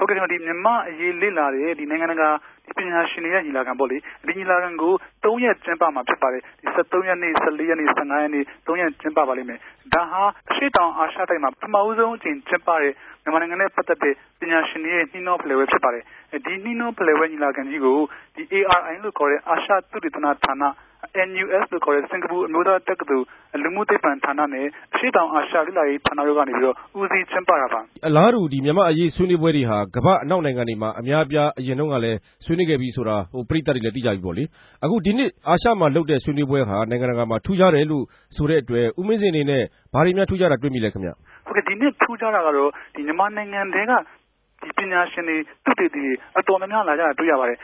ဟုတ်ကဲ့ကျွန်တော်ဒီမြန်မာအရေးလေ့လာတဲ့ဒီနိုင်ငံတကာပညာရှင်တွေရဲ့ညီလာခံပေါ့လေဒီညီလာခံကို3ရက်ကျင်းပမှာဖြစ်ပါတယ်ဒီ23ရက်နေ့14ရက်နေ့15ရက်နေ့3ရက်ကျင်းပပါလိမ့်မယ်ဒါဟာအရှေ့တောင်အာရှတိုက်မှာပထမဦးဆုံးအကြိမ်ကျင်းပတဲ့မြန်မာနိုင်ငံနဲ့ပတ်သက်တဲ့ပညာရှင်တွေရဲ့နှီးနှောဖလှယ်ပွဲဖြစ်ပါတယ်ဒီနှီးနှောဖလှယ်ပွဲညီလာခံကြီးကိုဒီ ARI လို့ခေါ်တဲ့အာရှသုတေသနဌာနNUS လို့ခေါ်တဲ့စင်ကာပူအမျိုးသားတက္ကသိုလ်လူမှုသိပ္ပံဌာနနဲ့အရှေ့တောင်အာရှလေ့လာရေးဌာနတို့ကနေပြီးတော့ဦးစီးကျင်းပတာပါအလားတူဒီမြန်မာအရေးဆွေးနွေးပွဲတွေဟာကမ္ဘာအနောက်နိုင်ငံတွေမှာအများအပြားအရင်တုန်းကလည်းဆွေးနွေးခဲ့ပြီးဆိုတာပြည်သက်တွေလည်းသိကြပြီပေါ့လေအခုဒီနှစ်အာရှမှာလုပ်တဲ့ဆွေးနွေးပွဲဟာနိုင်ငံတကာမှာထူးခြားတယ်လို့ဆိုတဲ့အတွက်ဦးမင်းစင်အနေနဲ့ဘာတွေများထူးခြားတာတွေ့မိလဲခင်ဗျဟုတ်ကဲ့ဒီနှစ်ထူးခြားတာကတော့ဒီမြန်မာနိုင်ငံတွေကဒီပညာရှင်တွေသူတေသီတွေအတော်များများလာကြတာတွေ့ရပါတယ်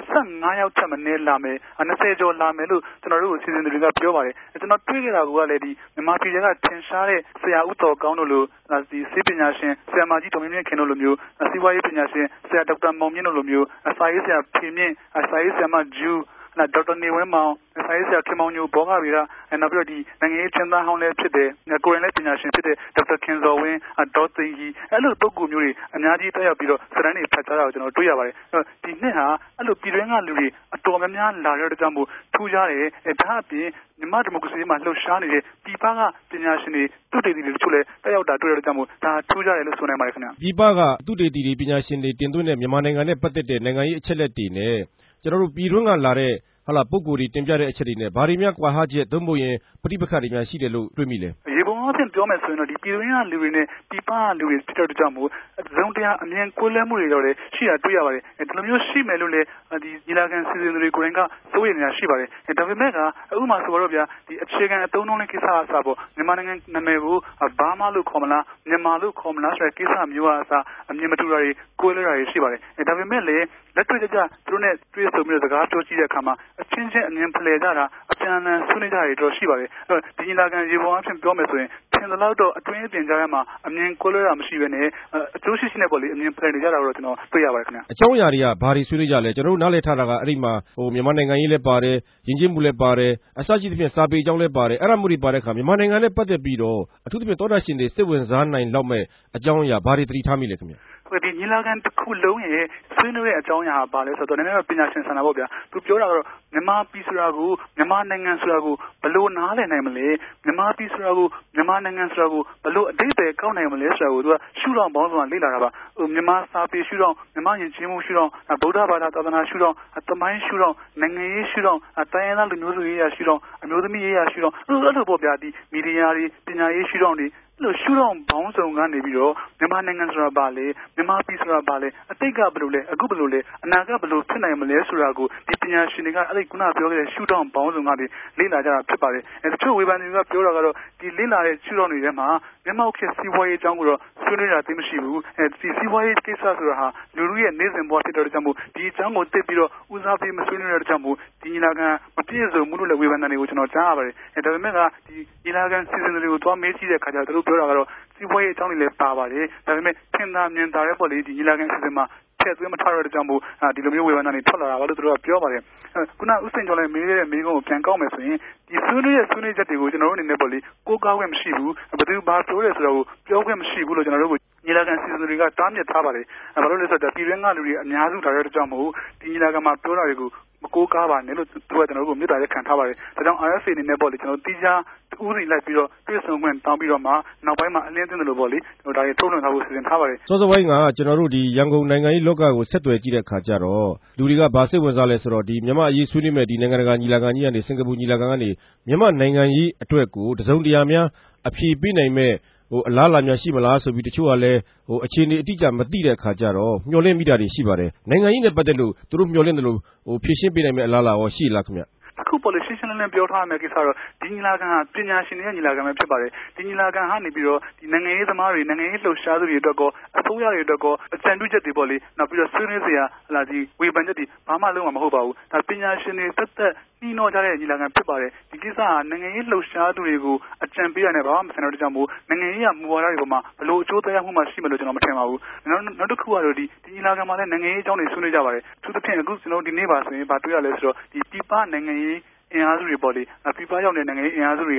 25ယောက်ထက်မနည်းလာမယ်20ကျော်လာမယ်လို့ကျွန်တော်တို့စီစဉ်သူတွေကပြောပါတယ်ကျွန်တော်တွေ့ခဲ့တာကလည်းဒီမြန်မာပြည်ကထင်ရှားတဲ့ဆရာဦးတော်ကောင်းတို့လိုဒီဆေးပညာရှင်ဆရာမကြီးဒေါ်မြင့်မြင့်ခင်တို့လိုမျိုးစီးပွားရေးပညာရှင်ဆရာဒေါက်တာမောင်မြင့်တို့လိုမျိုးစာရေးဆရာဖေမြင့်စာရေးဆရာမဂျူးဒေါက်တာနေဝင်းမောင်စာရေးဆရာခင်မောင်ညိုဘောဂဗေဒနောက်ပြီးတော့ဒီနိုင်ငံရေးချင်းသားဟောင်းလည်းဖြစ်တယ်ကိုရင်လည်းပညာရှင်ဖြစ်တဲ့ဒေါက်တာခင်ဇော်ဝင်းဒေါ်သိန်းကြီးအဲ့လိုပုဂ္ဂိုလ်မျိုးတွေအများကြီးတက်ရောက်ပြီးတော့စတန်တွေဖတ်ကြားတာကိုကျွန်တော်တွေ့ရပါတယ်ဒီနှစ်ဟာအဲ့လိုပြည်တွင်းကလူတွေအတော်များများလာတဲ့ကြောင့်မို့ထူးခြားတယ်ဒါအပြင်မြန်မာဒီမိုကရေစီမှာလှုပ်ရှားနေတဲ့ပြည်ပကပညာရှင်တွေသူတေသီတွေတချို့လည်းတက်ရောက်တာတွေ့ရတဲ့ကြောင့်မို့ဒါထူးခြားတယ်လို့ဆိုနိုင်ပါတယ်ခင်ဗျပြည်ပကသူတေသီတွေပညာရှင်တွေတင်သွင်းတဲ့မြန်မာနိုင်ငံနဲ့ပတ်သက်တဲ့နိုင်ငံရေးအချက်လက်တွေနဲ့ကျွန်တော်တို့ပြည်တွင်းကလာတဲ့ပုဂ္ဂိုလ်တွေတင်ပြတဲ့အချက်တွေနဲ့ဘာတွေများကွာဟချက်သို့မဟုတ်ရင်ပဋိပက္ခတွေများရှိတယ်လို့တွေ့မိလဲရေပုံအဖြစ်ပြောမယ်ဆိုရင်တော့ဒီပြည်တွင်းကလူတွေနဲ့ပြည်ပကလူတွေဖြစ်တဲ့ကြောင့်မို့ဇုံတရားအမြင်ကွဲလွဲမှုတွေတော့လည်းရှိတာတွေ့ရပါတယ်ဒီလိုမျိုးရှိမယ်လို့လည်းဒီညီလာခံစီစဉ်သူတွေကိုယ်တိုင်ကစိုးရိမ်နေတာရှိပါတယ်ဒါပေမဲ့ကဥပမာဆိုတော့ဗျာဒီအခြေခံအသုံးအနှုန်းလေးကိစ္စအစားပေါ့မြန်မာနိုင်ငံနာမည်ကိုဘာမှလို့ခေါ်မလားမြန်မာလို့ခေါ်မလားဆိုတဲ့ကိစ္စမျိုးအစားအမြင်မတူတာတွေကွဲလွဲတာတွေရှိပါတယ်ဒါပေမဲ့လည်းလက်တွေ့ကြသူတို့နဲ့တွေ့ဆုံပြီးတော့စကားပြောကြည့်တဲ့အခါမှာအချင်းချင်းအမြင်ဖလှယ်ကြတာအပြန်အလှန်ဆွေးနွေးကြတာတွေတော့ရှိပါတယ်ဒီညီလာခံရေပုံအဖြစ်ပြောမယ်ဆိုရင်ထင်သလောက်တော့အတွင်းအပြင်ကြားထဲမှာအမြင်ကွဲလွဲတာမရှိဘဲနဲ့အကျိုးရှိရှိနဲ့ပေါ့လေအမြင်ဖလှယ်နေကြတာတော့ကျွန်တော်တွေ့ရပါတယ်ခင်ဗျအကြောင်းအရာတွေကဘာတွေဆွေးနွေးကြလဲကျွန်တော်တို့နားလည်ထားတာကအဲ့ဒီမှာမြန်မာနိုင်ငံရေးလည်းပါတယ်ယဉ်ကျေးမှုလည်းပါတယ်အစရှိသဖြင့်စာပေအကြောင်းလည်းပါတယ်အဲ့ဒါမျိုးတွေပါတဲ့အခါမြန်မာနိုင်ငံနဲ့ပတ်သက်ပြီးတော့အထူးသဖြင့်သောတာရှင်တွေစိတ်ဝင်စားနိုင်လောက်မဲ့အကြောင်းအရာဘာတွေသတိထားမိလဲခင်ဗျဒီညီလာခံတစ်ခုလုံးရဲ့ဆွေးနွေးတဲ့အကြောင်းအရာပါလဲဆိုတော့နည်းနည်းပညာရှင်ဆန္ဒပေါ့ဗျာသူပြောတာကတော့မြန်မာပြည်ဆိုတာကိုမြန်မာနိုင်ငံဆိုတာကိုဘယ်လိုနားလည်နိုင်မလဲမြန်မာပြည်ဆိုတာကိုမြန်မာနိုင်ငံဆိုတာကိုဘယ်လိုအတိတ်ပဲကောက်နိုင်မလဲဆိုတာကိုသူကရှုထောင့်ပေါင်းစုံလေ့လာတာပါမြန်မာစာပေရှုထောင့်မြန်မာယဉ်ကျေးမှုရှုထောင့်ဗုဒ္ဓဘာသာသာသနာရှုထောင့်သမိုင်းရှုထောင့်နိုင်ငံရေးရှုထောင့်တိုင်းရင်းသားလူမျိုးစုရေးရာရှုထောင့်အမျိုးသမီးရေးရာရှုထောင့်အဲ့လိုပေါ့ဗျာဒီမီဒီယာတွေပညာရေးရှုထောင့်တွေလို့ရှုထောင့်ပေါင်းစုံကနေပြီးတော့မြန်မာနိုင်ငံဆိုတာဘာလဲမြန်မာပြည်ဆိုတာဘာလဲအတိတ်ကဘယ်လိုလဲအခုဘယ်လိုလဲအနာဂတ်ဘယ်လိုဖြစ်နိုင်မလဲဆိုတာကိုဒီပညာရှင်တွေကအဲ့ဒီခုနပြောခဲ့တဲ့ရှုထောင့်ပေါင်းစုံကနေလေ့လာကြတာဖြစ်ပါတယ်တချို့ဝေဖန်တွေကပြောတာကတော့ဒီလေ့လာတဲ့ရှုထောင့်တွေထဲမှာမြန်မာခေတ်စီးပွားရေးအကြောင်းကိုတော့ဆွေးနွေးတာသိမရှိဘူးဒီစီးပွားရေးကိစ္စဆိုတာဟာလူလူရဲ့နေ့စဉ်ဘဝဖြစ်တဲ့ကြောင့်မို့ဒီအကြောင်းကိုသိပြီးတော့ဦးစားပေးမဆွေးနွေးတဲ့ကြောင့်မို့ဒီညီလာခံမပြည့်စုံဘူးလို့လည်းဝေဖန်တဲ့တွေကိုကျွန်တော်ကြားရပါတယ်ဒါပေမဲ့ကဒီညီလာခံစီစဉ်သူတွေကိုသွားမေးကြည့်တဲ့အခါကျတော့သူတို့ပြောတာကတော့စီးပွားရေးအကြောင်းတွေလည်းပါပါတယ်ဒါပေမဲ့ထင်သာမြင်သာတဲ့ပေါ့လေဒီညီလာခံစီစဉ်မှာထည့်သွင်းမထားရတဲ့ကြောင့်မို့ဒီလိုမျိုးဝေဖန်တာတွေထွက်လာတာပါလို့သူတို့ကပြောပါတယ်ခုနဥစိန်ကျော်လည်းမေးတဲ့မေးခွန်းကိုပြန်ကောက်မယ်ဆိုရင်ဒီဆွေးနွေးချက်တွေကိုကျွန်တော်တို့အနေနဲ့ပေါ့လေကိုးကားခွင့်မရှိဘူးဘယ်သူဘာပြောလဲဆိုတော့ပြောခွင့်မရှိဘူးလို့ကျွန်တော်တို့ညီလာခံစီစဉ်သူတွေကတားမြစ်ထားပါတယ်ဘာလို့လဲဆိုတော့ပြည်တွင်းကလူတွေအများစုထားတဲ့ကြောင့်မို့ဒီညီလာခံမှာပြောတာတွေကိုမကိုးကားပါနဲ့လို့သူကကျွန်တော်တို့ကိုမြစ်တာရက်ခံထားပါတယ်ဒါကြောင့် RFA အနေနဲ့ပေါ့လေကျွန်တော်တီးခြားဦးစီလိုက်ပြီးတော့တွေ့ဆုံခွင့်တောင်းပြီးတော့မှနောက်ပိုင်းမှာအလင်းသိတယ်လို့ပေါ့လေဒါတွေထုတ်လွှင့်ထားဖို့စီစဉ်ထားပါတယ်စောစောပိုင်းကကျွန်တော်တို့ဒီရန်ကုန်နိုင်ငံရေးလောကကိုဆက်သွယ်ကြည့်တဲ့အခါကျတော့လူတွေကဗာစိတ်ဝင်စားလဲဆိုတော့ဒီမြန်မာအရေးဆွေးနွေးမဲ့ဒီနိုင်ငံတကာညီလာခံကြီးကနေစင်ကာပူညီလာခံကနေမြန်မာနိုင်ငံရေးအတွက်ကိုတစုံတရာများအဖြေပေးနိုင်မဲ့အလားအလာများရှိမလားဆိုပြီးတချို့ကလည်းအခြေအနေအတိအကျမသိတဲ့အခါကျတော့မျှော်လင့်မိတာတွေရှိပါတယ်နိုင်ငံရေးနဲ့ပတ်သက်လို့သူတို့မျှော်လင့်တယ်လို့ဖြည့်ရှင်းပေးနိုင်မဲ့အလားအလာရောရှိလားခင်ဗျအခု politician နဲ့ပြောထားတဲ့ကိစ္စတော့ဒီညီလာခံဟာပညာရှင်တွေရဲ့ညီလာခံပဲဖြစ်ပါတယ်ဒီညီလာခံဟာနေပြီးတော့ဒီနိုင်ငံရေးသမားတွေနိုင်ငံရေးလှုပ်ရှားသူတွေအတွက်ကောအစိုးရတွေအတွက်ကောအကြံပြုချက်တွေပေါ့လေနောက်ပြီးတော့ဆွေးနွေးစရာဒီဝေဖန်ချက်တွေဘာမှလုံးဝမဟုတ်ပါဘူးဒါပညာရှင်တွေသက်နှီးနှောကြတဲ့ညီလာခံဖြစ်ပါတယ်ဒီကိစ္စဟာနိုင်ငံရေးလှုပ်ရှားသူတွေကိုအကြံပေးရတဲ့ဘာမှမဆိုင်တော့တဲ့ကြောင့်မို့နိုင်ငံရေးကမူဝါဒတွေပေါ်မှာဘလို့အကျိုးသက်ရောက်မှုမှရှိမယ်လို့ကျွန်တော်မထင်ပါဘူးနောက်တစ်ခုကတော့ဒီညီလာခံမှာလည်းနိုင်ငံရေးအကြောင်းတွေဆွေးနွေးကြပါတယ်အထူးသဖြင့်အခုကျွန်တော်ဒီနေ့ပါဆိုရင်ဘာတွေ့ရလဲဆိုတော့ဒီပြည်ပနိုင်ငံရေးအင်အားစုတွေပေါ့လေပြည်ပရောက်တဲ့နိုင်ငံရေးအင်အားစုတွေက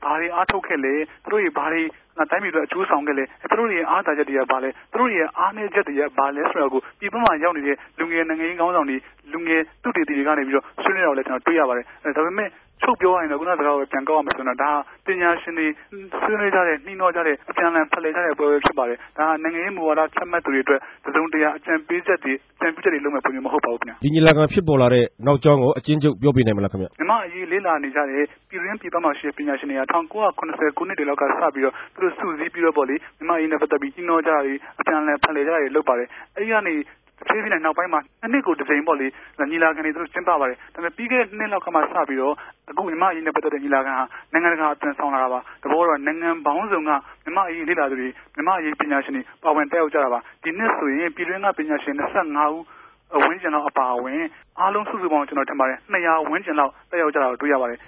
ဘာတွေအားထုတ်ခဲ့လဲသူတို့တွေဘာတွေတိုင်းပြည်အတွက်အကျိုးဆောင်ခဲ့လဲသူတို့တွေအားသာချက်တွေကဘာလဲသူတို့တွေအားနည်းချက်တွေကဘာလဲဆိုတော့ကိုဒီဘက်မှာရောက်နေတဲ့လူငယ်နိုင်ငံရေးခေါင်းဆောင်တွေလူငယ်သူတေသီတွေကနေပြီးတော့ဆွေးနွေးတော့လဲကျွန်တော်တွေ့ရပါတယ်ဒါပေမဲ့ချုပ်ပြောရရင်တော့ခုနကစကားကိုပြန်ကောက်အောင်ဆိုတော့ဒါပညာရှင်တွေဆွေးနွေးကြတဲ့နှီးနှောကြတဲ့အပြန်အလှန်ဖလှယ်ကြတဲ့ပွဲဖြစ်ပါတယ်ဒါနိုင်ငံရေးမူဝါဒချမှတ်သူတွေအတွက်သုံးတရားအကြံပေးချက်တွေလုပ်မဲ့ပုံမျိုးမဟုတ်ပါဘူးခင်ဗျဒီညီလာခံဖြစ်ပေါ်လာတဲ့နောက်ကြောင်းကိုအချင်းချုပ်ပြောပြနိုင်မလားခင်ဗျမြန်မာအရေးလေးလာနေကြတဲ့ပြည်တွင်းပြည်ပမှာရှိတဲ့ပညာရှင်တွေက1980ခုနှစ်တွေလောက်ကစပြီးတော့သူတို့စုစည်းပြီးတော့ပေါ့လေမြန်မာအရေးနဲ့ပတ်သက်ပြီးနှီးနှောကြတွေအပြန်အလှန်ဖလှယ်ကြတွေလုပ်ပါတယ်အဲဒီကနေဖြည်းဖြည်းနဲ့နောက်ပိုင်းမှာနှစ်ကိုတစ်ကြိမ်ပေါ့လေညီလာခံတွေသူတို့ကျင်းပပါတယ်ဒါပေမဲ့ပြီးခဲ့တဲ့နှစ်လောက်ကမှစပြီးတော့အခုမြန်မာအရေးနဲ့ပတ်သက်တဲ့ညီလာခံဟာနိုင်ငံတကာအသွင်ဆောင်လာတာပါတဘောတော့နိုင်ငံပေါင်းစုံကမြန်မာအရေးလေ့လာသူတွေမြန်မာအရေးပညာရှင်တွေပါဝင်တက်ရောက်ကြတာပါဒီနှစ်ဆိုရင်ပြည်တွင်းကပညာရှင်25ဦးဝန်းကျင်လောက်အပါအဝင်အားလုံးစုစုပေါင်းကျွန်တော်ထင်ပါတယ်200ဝန်းကျင်လောက်တက်ရောက်ကြတာကိုတွေ့ရပါတယ်